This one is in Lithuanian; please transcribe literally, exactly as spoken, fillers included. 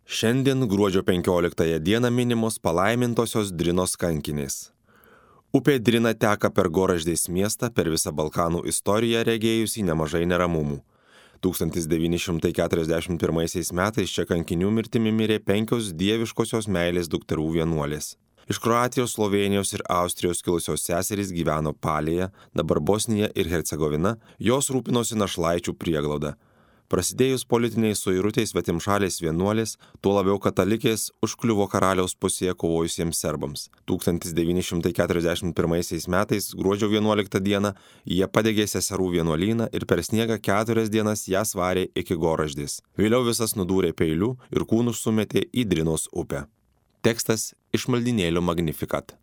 Šiandien gruodžio penkioliktąją dieną minimos palaimintosios Drinos kankinės. Upė Drina teka per Goraždės miestą, per visą Balkanų istoriją regėjusi nemažai neramumų. tūkstantis devyni šimtai keturiasdešimt pirmaisiais metais čia kankinių mirtimi mirė penkios dieviškosios meilės dukterų vienuolės. Iš Kroatijos, Slovėnijos ir Austrijos kilusios seserys gyveno Palėje, dabar Bosnija ir Hercegovina, jos rūpinosi našlaičių prieglauda. Prasidėjus politiniai suirutei svetimšalės vienuolės, tuo labiau katalikės, užkliuvo karaliaus pusėje kovojusiems serbams. tūkstantis devyni šimtai keturiasdešimt pirmaisiais metais gruodžio vienuoliktą dieną jie padegė seserų vienuolyną ir per sniegą keturias dienas ją svarė iki Goraždės. Vėliau visas nudūrė peiliu ir kūnus sumetė į Drinos upę. Tekstas iš maldynėlio Magnificat.